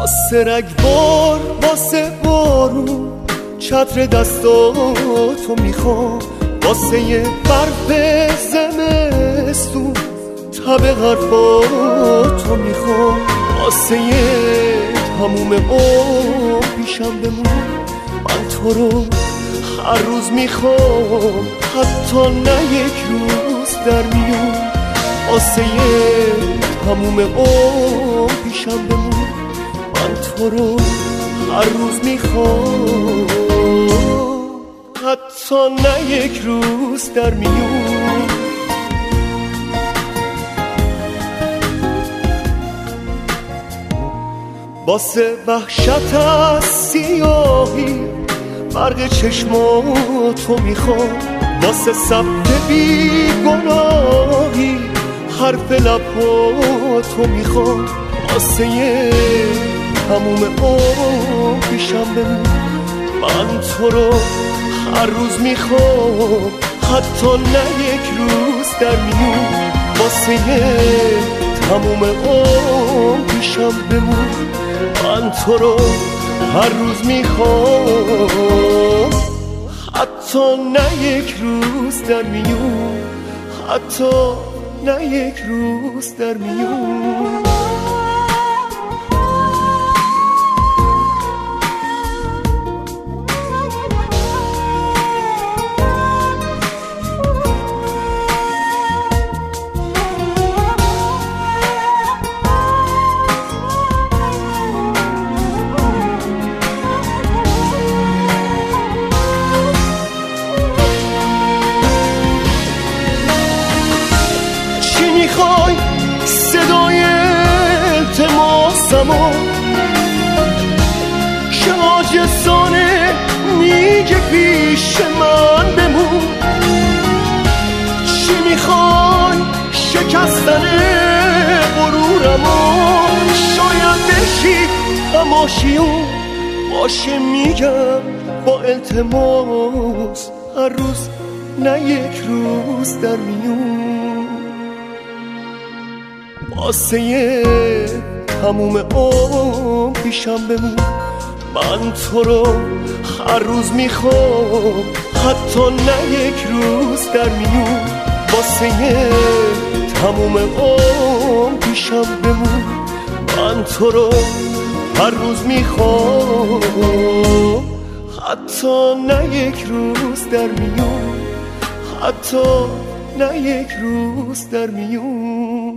واسه رگبار واسه بارون چتر دستاتو میخوام، واسه یه برف زمستون تب حرفاتو میخوام، واسه یه تموم عمر پیشم بمون. من تو رو هر روز میخوام، حتی نه یک روز در میون، واسه یه تموم عمر پیشم بمون. من تو رو هر روز میخوام، حتی نه یک روز در میون. واسه وحشت از سیاهی برق چشماتو میخوام، واسه ثبت بیگناهی حرف لباتو میخوام، واسه یه تموم عمر پیشم بمون. من تو رو هر روز میخوام، حتی نه یک روز در میون، واسه یه تموم عمر پیشم بمون. من تو رو هر روز میخوام، حتی نه یک روز در میون، حتی نه یک روز در میون. میخوای صدای التماسمو که عاجزانه میگه پیش من بمون؟ چی میخوای شکستن غرورمو؟ شاید بشی تماشیون باشه میگم با التماس، هر روز نه یک روز در میون، واسه یه تموم عمر پیشم بمون. من تو رو هر روز میخوام، حتی نه یک روز در میون، واسه یه تموم عمر پیشم بمون. من تو رو هر روز میخوام، حتی نه یک روز در میون، حتی نه یک روز در میون.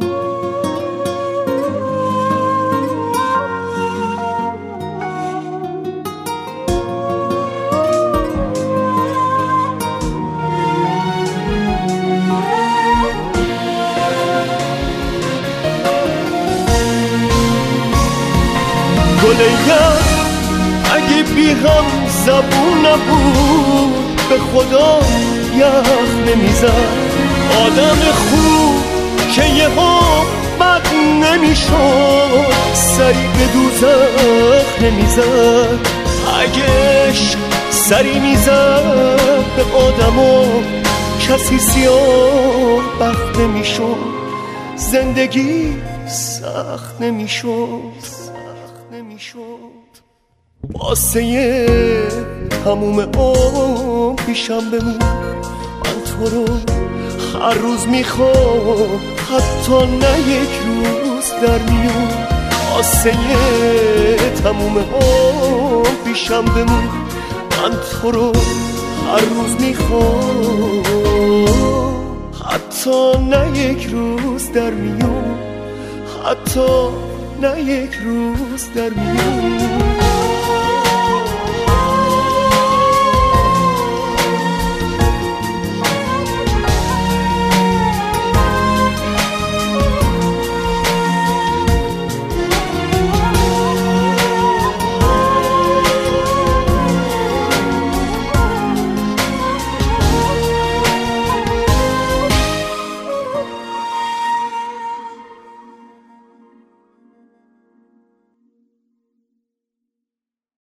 گلیم اگه بی هم زبون نبود، به خدا یخ نمیزد. آدم خوب که یه ها بد نمیشد، سری به دوزخ نمیزد. اگه عشق سری میزد به آدما، کسی سیاه بخت نمیشد، زندگی سخت نمیشد. واسه یه تموم عمر پیشم بمون. من تو رو هر روز میخوام، حتی نه یک روز در میون، واسه یه تموم عمر پیشم بمون. من تو رو هر روز میخوام، حتی نه یک روز در میون، حتی نه یک روز در میون.